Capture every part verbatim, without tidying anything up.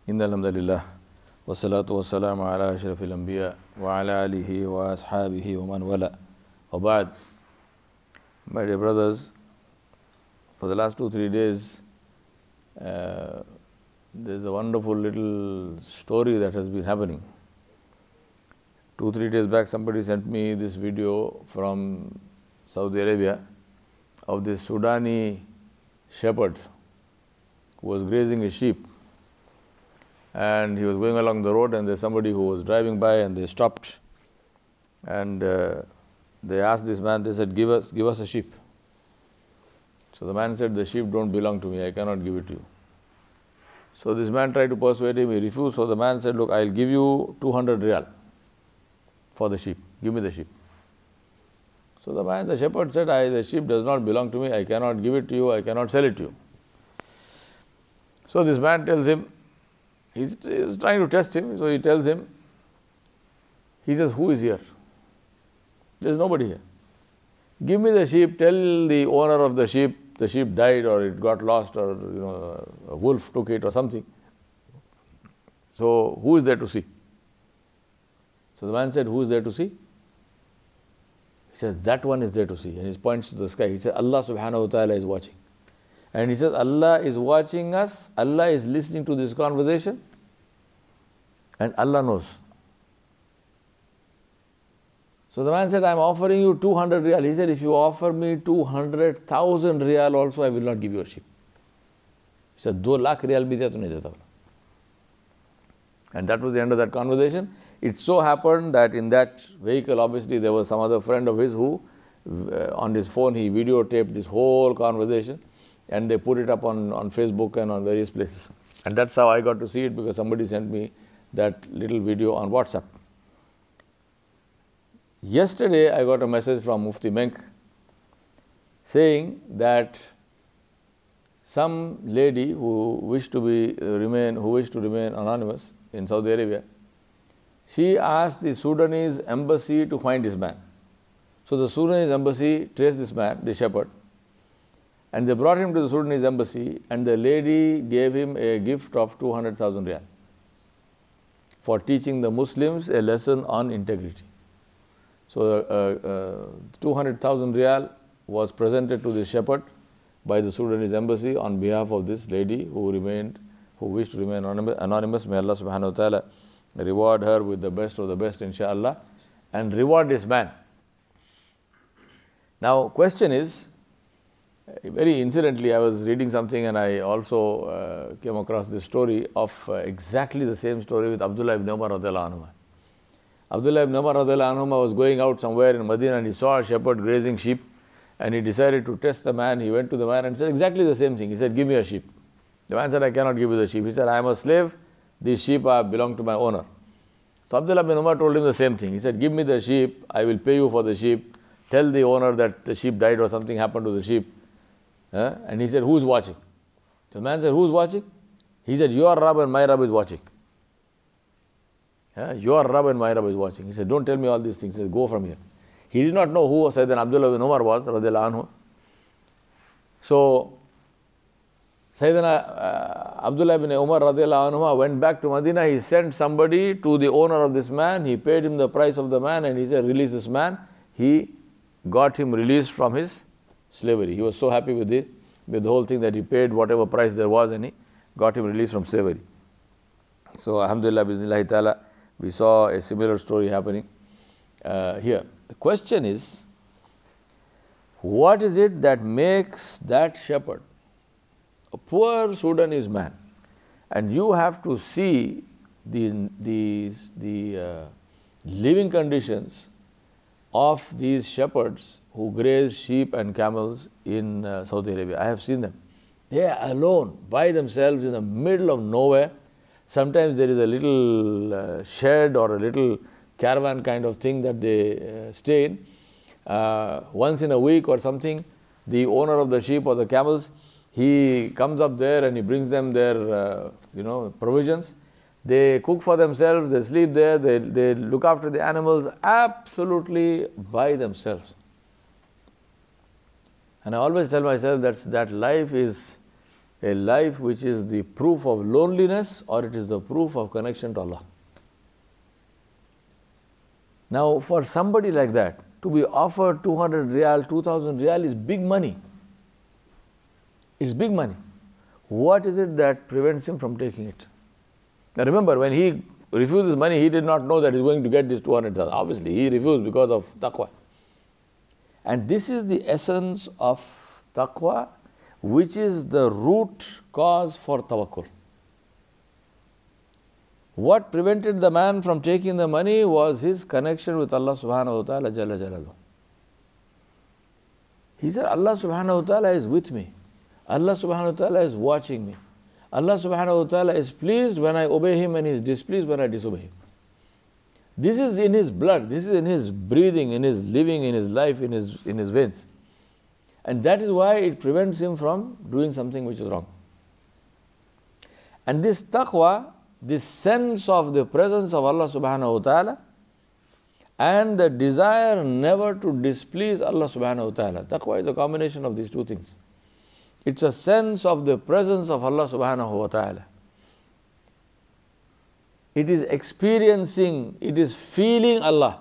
إن الحمد لله والصلاة والسلام على أشرف الأنبياء وعلى آله وأصحابه ومن والاه وبعد. My dear brothers, for the last two three days uh, there's a wonderful little story that has been happening. Two three days back somebody sent me this video from Saudi Arabia of this Sudani shepherd who was grazing a sheep, and he was going along the road and there's somebody who was driving by and they stopped and uh, they asked this man, they said, give us, give us a sheep. So the man said, the sheep don't belong to me, I cannot give it to you. So this man tried to persuade him, he refused. So the man said, look, I'll give you two hundred riyal for the sheep, give me the sheep. So the man, the shepherd said, I, the sheep does not belong to me, I cannot give it to you, I cannot sell it to you. So this man tells him, he's, he's trying to test him, so he tells him, he says, who is here? There is nobody here. Give me the sheep, tell the owner of the sheep, the sheep died or it got lost or you know a wolf took it or something. So who is there to see? So the man said, who is there to see? He says, that one is there to see. And he points to the sky. He says, Allah subhanahu wa ta'ala is watching. And he says, Allah is watching us, Allah is listening to this conversation, and Allah knows. So the man said, I am offering you two hundred riyal. He said, if you offer me two hundred thousand riyal also, I will not give you a sheep. He said, two lakh riyal bhi diya to nahi deta. And that was the end of that conversation. It so happened that in that vehicle, obviously, there was some other friend of his who, uh, on his phone, he videotaped this whole conversation and they put it up on, on Facebook and on various places. And that's how I got to see it, because somebody sent me that little video on WhatsApp. Yesterday, I got a message from Mufti Menk saying that some lady who wished to be uh, remain who wished to remain anonymous in Saudi Arabia, she asked the Sudanese embassy to find this man. So the Sudanese embassy traced this man, the shepherd, and they brought him to the Sudanese embassy, and the lady gave him a gift of two hundred thousand riyal for teaching the Muslims a lesson on integrity. So uh, uh, two hundred thousand riyal was presented to the shepherd by the Sudanese embassy on behalf of this lady who remained, who wished to remain anonymous. May Allah subhanahu wa ta'ala reward her with the best of the best, inshaAllah, and reward this man. Now, question is, very incidentally, I was reading something and I also uh, came across this story of uh, exactly the same story with Abdullah ibn Umar radiallahu anhu. Abdullah ibn Umar radiallahu anhu was going out somewhere in Medina and he saw a shepherd grazing sheep and he decided to test the man. He went to the man and said exactly the same thing. He said, give me a sheep. The man said, I cannot give you the sheep. He said, I am a slave. These sheep are belong to my owner. So Abdullah ibn Umar told him the same thing. He said, give me the sheep. I will pay you for the sheep. Tell the owner that the sheep died or something happened to the sheep. Uh, and he said, who is watching? So the man said, who is watching? He said, your Rabb and my Rabb is watching. Uh, your Rabb and my Rabb is watching. He said, don't tell me all these things. He said, go from here. He did not know who Sayyidina Abdullah ibn Umar was, radiallahu anhu. So, Sayyidina uh, Abdullah ibn Umar radiallahu anhu went back to Medina. He sent somebody to the owner of this man. He paid him the price of the man and he said, release this man. He got him released from his slavery. He was so happy with it, with the whole thing, that he paid whatever price there was and he got him released from slavery. So, alhamdulillah, bismillah ta'ala, we saw a similar story happening uh, here. The question is, what is it that makes that shepherd a poor Sudanese man? And you have to see the, the, the uh, living conditions of these shepherds who graze sheep and camels in uh, Saudi Arabia. I have seen them. They are alone, by themselves, in the middle of nowhere. Sometimes there is a little uh, shed or a little caravan kind of thing that they uh, stay in. Uh, once in a week or something, the owner of the sheep or the camels, he comes up there and he brings them their uh, you know, provisions. They cook for themselves, they sleep there, they, they look after the animals absolutely by themselves. And I always tell myself that that life is a life which is the proof of loneliness or it is the proof of connection to Allah. Now, for somebody like that, to be offered two hundred riyal, two thousand riyal is big money. It's big money. What is it that prevents him from taking it? Now remember, when he refused this money, he did not know that he's going to get this two hundred thousand. Obviously, he refused because of taqwa. And this is the essence of taqwa, which is the root cause for tawakkul. What prevented the man from taking the money was his connection with Allah subhanahu wa ta'ala jalla jalaluhu. He said, Allah subhanahu wa ta'ala is with me. Allah subhanahu wa ta'ala is watching me. Allah subhanahu wa ta'ala is pleased when I obey Him and He is displeased when I disobey Him. This is in his blood, this is in his breathing, in his living, in his life, in his, in his veins. And that is why it prevents him from doing something which is wrong. And this taqwa, this sense of the presence of Allah subhanahu wa ta'ala and the desire never to displease Allah subhanahu wa ta'ala. Taqwa is a combination of these two things. It's a sense of the presence of Allah subhanahu wa ta'ala. It is experiencing, it is feeling Allah.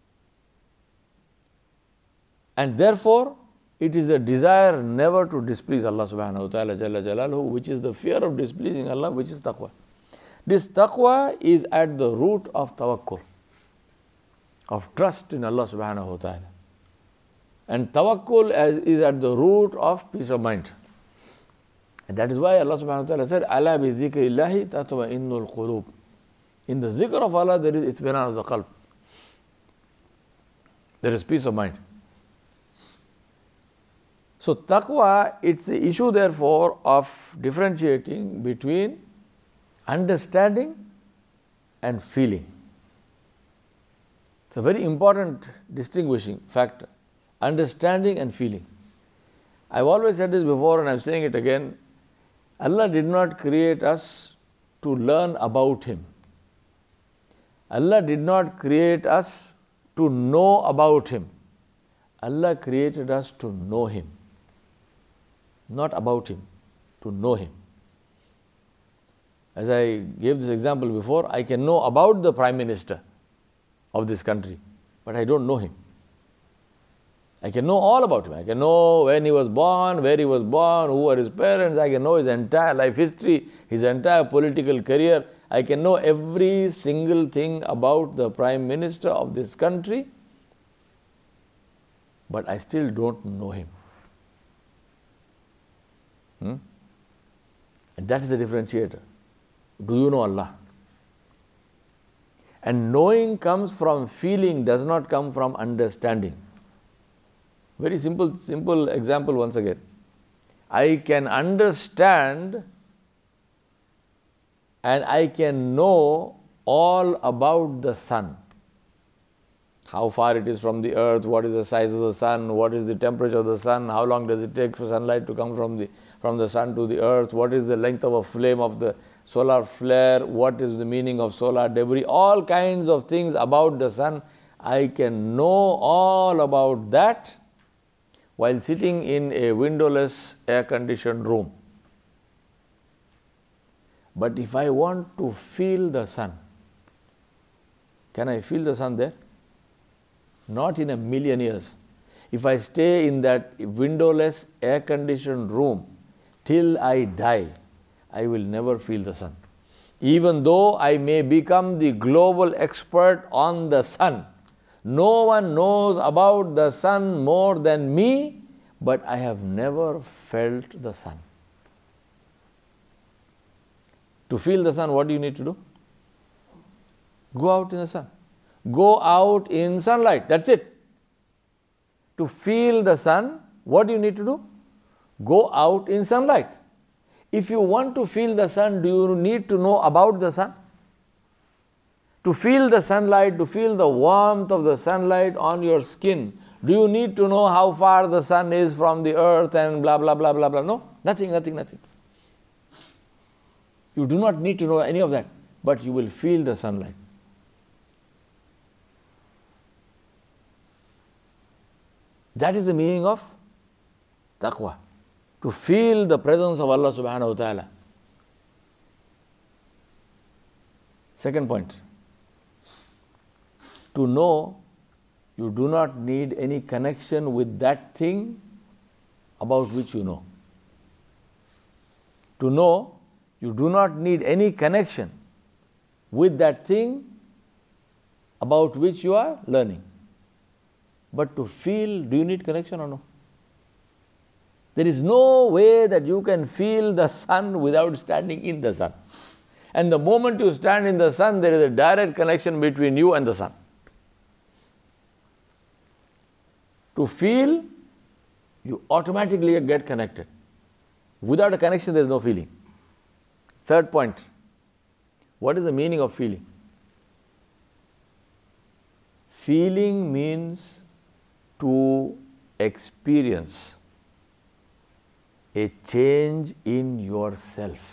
And therefore, it is a desire never to displease Allah subhanahu wa ta'ala jalla jalaluhu, which is the fear of displeasing Allah, which is taqwa. This taqwa is at the root of tawakkul, of trust in Allah subhanahu wa ta'ala. And tawakkul is at the root of peace of mind. And that is why Allah subhanahu wa ta'ala said, Ala bi dhikrillahi tatma'innul qulub. In the zikr of Allah, there is itminan of the qalb. There is peace of mind. So taqwa, it's the issue therefore of differentiating between understanding and feeling. It's a very important distinguishing factor. Understanding and feeling. I've always said this before and I'm saying it again. Allah did not create us to learn about Him. Allah did not create us to know about Him. Allah created us to know Him. Not about Him, to know Him. As I gave this example before, I can know about the Prime Minister of this country, but I don't know him. I can know all about him. I can know when he was born, where he was born, who were his parents. I can know his entire life history, his entire political career. I can know every single thing about the Prime Minister of this country, but I still don't know him. Hmm? And that is the differentiator. Do you know Allah? And knowing comes from feeling, does not come from understanding. Very simple, simple example once again. I can understand and I can know all about the sun. How far it is from the earth, what is the size of the sun, what is the temperature of the sun, how long does it take for sunlight to come from the, from the sun to the earth, what is the length of a flame of the solar flare, what is the meaning of solar debris, all kinds of things about the sun. I can know all about that while sitting in a windowless, air-conditioned room. But if I want to feel the sun, can I feel the sun there? Not in a million years. If I stay in that windowless, air-conditioned room till I die, I will never feel the sun. Even though I may become the global expert on the sun, no one knows about the sun more than me, but I have never felt the sun. To feel the sun, what do you need to do? Go out in the sun. Go out in sunlight. That's it. To feel the sun, what do you need to do? Go out in sunlight. If you want to feel the sun, do you need to know about the sun? To feel the sunlight, to feel the warmth of the sunlight on your skin, do you need to know how far the sun is from the earth and blah, blah, blah, blah, blah? No, nothing, nothing, nothing. You do not need to know any of that, but you will feel the sunlight. That is the meaning of taqwa. to feel the presence of Allah subhanahu wa ta'ala. Second point, to know you do not need any connection with that thing about which you know. To know you do not need any connection with that thing about which you are learning. But to feel, do you need connection or no? There is no way that you can feel the sun without standing in the sun. And the moment you stand in the sun, there is a direct connection between you and the sun. To feel, you automatically get connected. Without a connection, there is no feeling. Third point, what is the meaning of feeling? Feeling means to experience a change in yourself.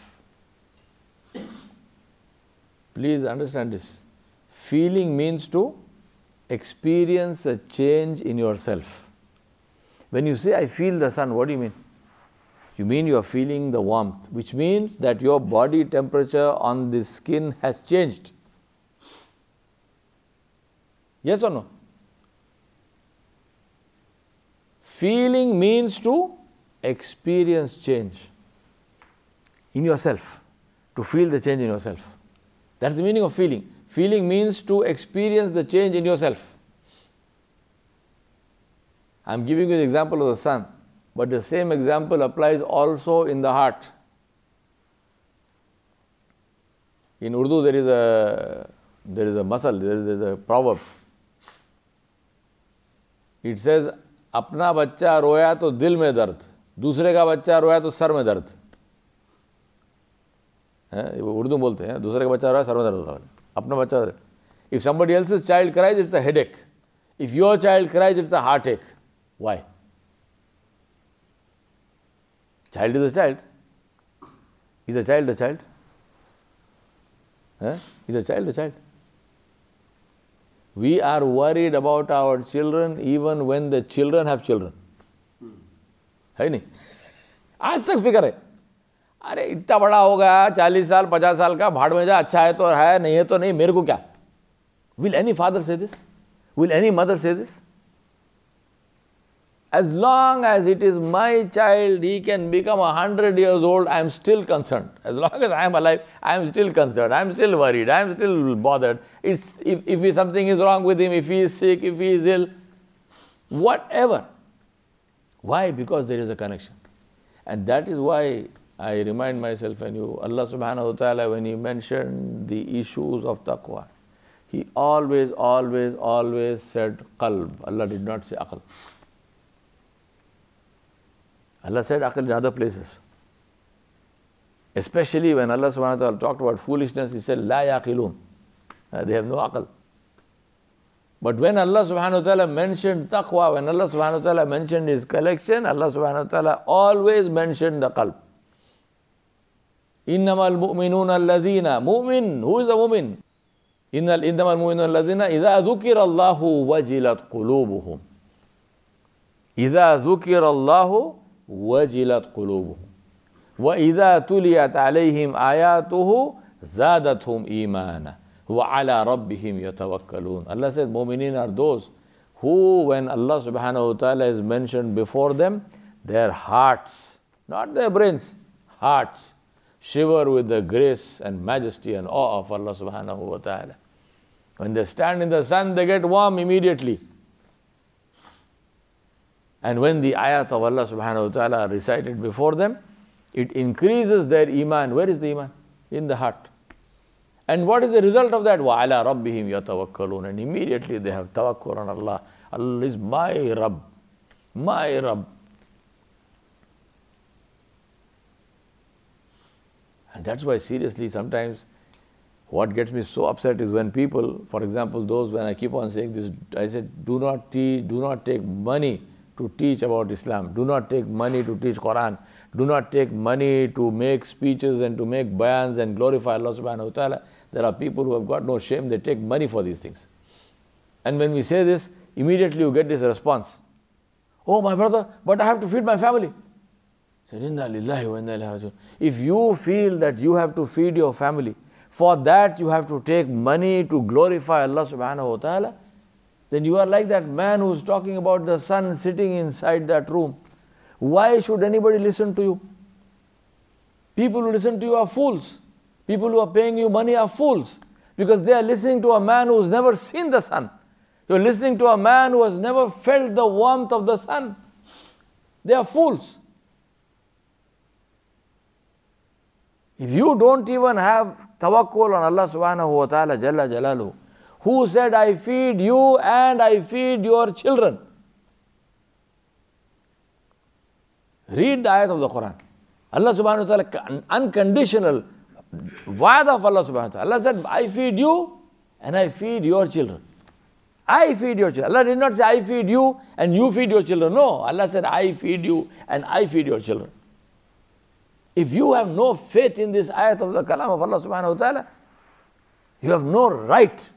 Please understand this. Feeling means to experience a change in yourself. When you say, I feel the sun, what do you mean? You mean you are feeling the warmth, which means that your body temperature on the skin has changed. Yes or no? Feeling means to experience change in yourself, to feel the change in yourself. That's the meaning of feeling. Feeling means to experience the change in yourself. I'm giving you the example of the sun, but the same example applies also in the heart. In Urdu, there is a there is a masal, there is, there is a proverb. It says, अपना बच्चा रोया तो दिल में दर्द, दूसरे का बच्चा रोया तो सर में दर्द. वो उर्दू बोलते हैं, दूसरे का बच्चा रोया सर में दर्द होता है. अपना बच्चा, if somebody else's child cries, it's a headache. If your child cries, it's a heartache. Why? Child is a child. Is a child a child? Huh? Is a child a child? We are worried about our children even when the children have children. है नहीं? आज तक फिक्र है. अरे इतना बड़ा हो गया, चालीस साल पचास साल का, भाड़ में जा, अच्छा है तो है, नहीं है तो नहीं, मेरे को क्या? Will any father say this? Will any mother say this? As long as it is my child, he can become a hundred years old, I am still concerned. As long as I am alive, I am still concerned. I am still worried. I am still bothered. It's, if if something is wrong with him, if he is sick, if he is ill, whatever. Why? Because there is a connection. And that is why I remind myself and you, Allah subhanahu wa ta'ala, when He mentioned the issues of taqwa, He always, always, always said qalb. Allah did not say aql. Allah said aql in other places. Especially when Allah subhanahu wa ta'ala talked about foolishness, He said la yaqilun. Uh, they have no aql. But when Allah subhanahu wa ta'ala mentioned taqwa, when Allah subhanahu wa ta'ala mentioned His collection, Allah subhanahu wa ta'ala always mentioned the qalb. إنما المؤمنون الذين مؤمن who is the mu'min إن إنما المؤمنون الذين إذا ذكر الله وجلت قلوبهم إذا ذكر الله وجلت قلوبهم وإذا تليت عليهم آياته زادتهم إيمانا وعلى ربهم يتوكلون. Allah says mu'minin are those who, when Allah subhanahu wa ta'ala is mentioned before them, their hearts, not their brains, hearts, shiver with the grace and majesty and awe of Allah subhanahu wa ta'ala. When they stand in the sun, they get warm immediately. And when the ayat of Allah subhanahu wa ta'ala are recited before them, it increases their iman. Where is the iman? In the heart. And what is the result of that? وَعَلَىٰ رَبِّهِمْ يَتَوَكَّلُونَ. And immediately they have tawakkul on Allah. Allah is my Rabb. My Rabb. And that's why seriously sometimes what gets me so upset is when people, for example, those when I keep on saying this, I said, do not teach, do not take money to teach about Islam. Do not take money to teach Quran. Do not take money to make speeches and to make bayans and glorify Allah subhanahu wa ta'ala. There are people who have got no shame, they take money for these things. And when we say this, immediately you get this response. Oh my brother, but I have to feed my family. Said, Inna lillahi wa inna ilaihi raji'un. If you feel that you have to feed your family, for that you have to take money to glorify Allah subhanahu wa ta'ala, then you are like that man who is talking about the sun sitting inside that room. Why should anybody listen to you? People who listen to you are fools. People who are paying you money are fools, because they are listening to a man who has never seen the sun. You are listening to a man who has never felt the warmth of the sun. They are fools. If you don't even have tawakkul on Allah subhanahu wa ta'ala jalla jalaluhu, who said, I feed you and I feed your children. Read the ayat of the Quran. Allah subhanahu wa ta'ala, unconditional wa'ad of Allah subhanahu wa ta'ala. Allah said, I feed you and I feed your children. I feed your children. Allah did not say, I feed you and you feed your children. No, Allah said, I feed you and I feed your children. If you have no faith in this ayat of the kalam of Allah subhanahu wa ta'ala, you have no right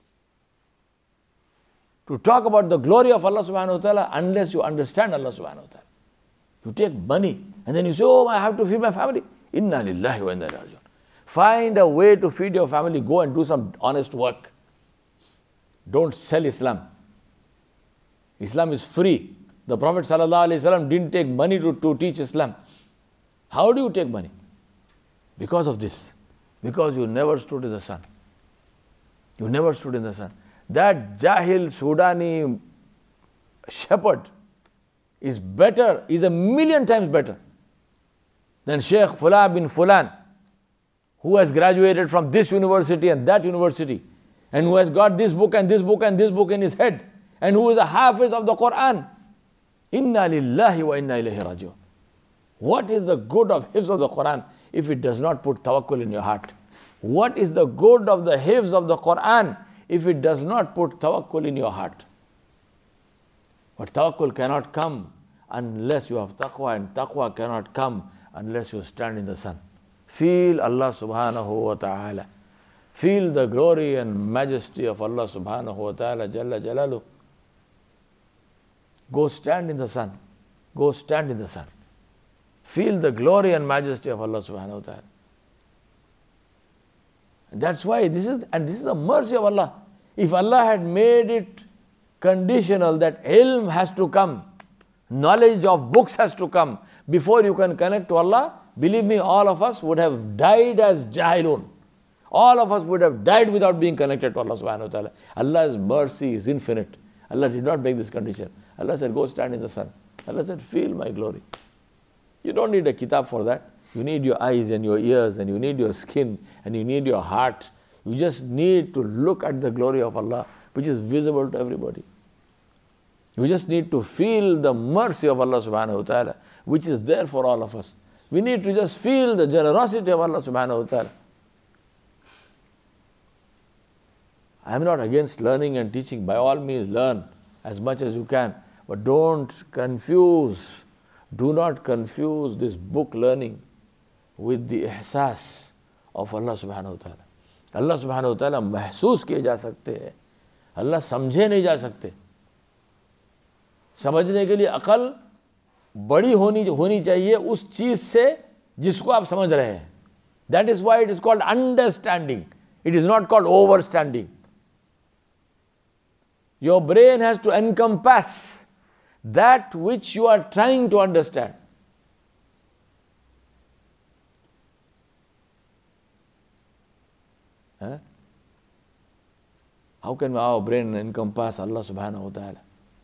to talk about the glory of Allah subhanahu wa ta'ala unless you understand Allah subhanahu wa ta'ala. You take money and then you say, oh, I have to feed my family. Inna lillahi wa inna ilaihi raji'un. Find a way to feed your family. Go and do some honest work. Don't sell Islam. Islam is free. The Prophet sallallahu alaihi wasallam didn't take money to, to teach Islam. How do you take money? Because of this. Because you never stood in the sun. You never stood in the sun. That Jahil Sudani shepherd is better, is a million times better than Sheikh Fulan bin Fulan, who has graduated from this university and that university, and who has got this book and this book and this book in his head, and who is a hafiz of the Quran. Inna lillahi wa inna ilaihi raji'un. What is the good of hifz of the Quran if it does not put tawakkul in your heart? What is the good of the hifz of the Quran if it does not put tawakkul in your heart? But tawakkul cannot come unless you have taqwa, and taqwa cannot come unless you stand in the sun. Feel Allah subhanahu wa ta'ala. Feel the glory and majesty of Allah subhanahu wa ta'ala jalla jalalu. Go stand in the sun. Go stand in the sun. Feel the glory and majesty of Allah subhanahu wa ta'ala. That's why this is, and this is the mercy of Allah. If Allah had made it conditional that ilm has to come, knowledge of books has to come before you can connect to Allah, believe me, all of us would have died as jahilun. All of us would have died without being connected to Allah subhanahu wa ta'ala. Allah's mercy is infinite. Allah did not make this condition. Allah said, go stand in the sun. Allah said, feel my glory. You don't need a kitab for that. You need your eyes and your ears, and you need your skin, and you need your heart. You just need to look at the glory of Allah, which is visible to everybody. You just need to feel the mercy of Allah subhanahu wa ta'ala, which is there for all of us. We need to just feel the generosity of Allah subhanahu wa ta'ala. I am not against learning and teaching. By all means, learn as much as you can. But don't confuse, do not confuse this book learning with the ihsas of Allah subhanahu wa ta'ala. Allah subhanahu wa ta'ala महसूस किए जा सकते हैं. Allah समझे नहीं जा सकते. समझने के लिए अकल बड़ी होनी होनी चाहिए उस चीज से जिसको आप समझ रहे हैं. That is why it is called understanding. It is not called overstanding. Your brain has to encompass that which you are trying to understand. Huh? How can our brain encompass Allah subhanahu wa ta'ala?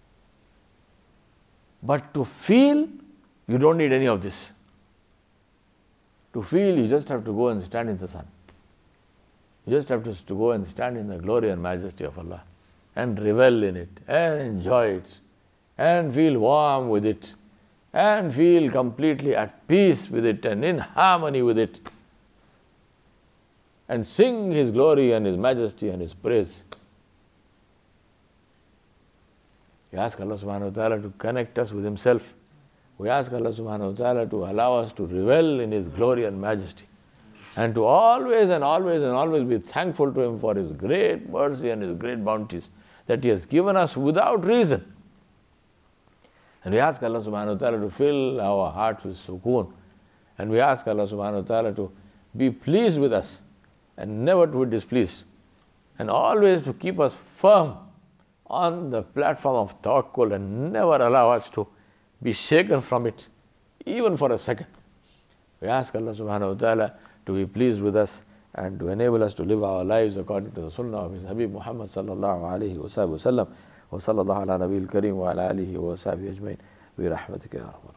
But to feel, you don't need any of this. To feel, you just have to go and stand in the sun. You just have to, to go and stand in the glory and majesty of Allah and revel in it and enjoy it and feel warm with it and feel completely at peace with it and in harmony with it and sing His glory and His majesty and His praise. We ask Allah subhanahu wa ta'ala to connect us with Himself. We ask Allah subhanahu wa ta'ala to allow us to revel in His glory and majesty and to always and always and always be thankful to Him for His great mercy and His great bounties that He has given us without reason. And we ask Allah subhanahu wa ta'ala to fill our hearts with sukoon. And we ask Allah subhanahu wa ta'ala to be pleased with us and never to be displeased. And always to keep us firm on the platform of tawakkul and never allow us to be shaken from it, even for a second. We ask Allah subhanahu wa ta'ala to be pleased with us and to enable us to live our lives according to the sunnah of His Habib Muhammad sallallahu alayhi wa sallam. Wa sallallahu ala nabiyil kareem wa ala alihi wa sahbihi ajmain. Bi rahmatika ya Rabbal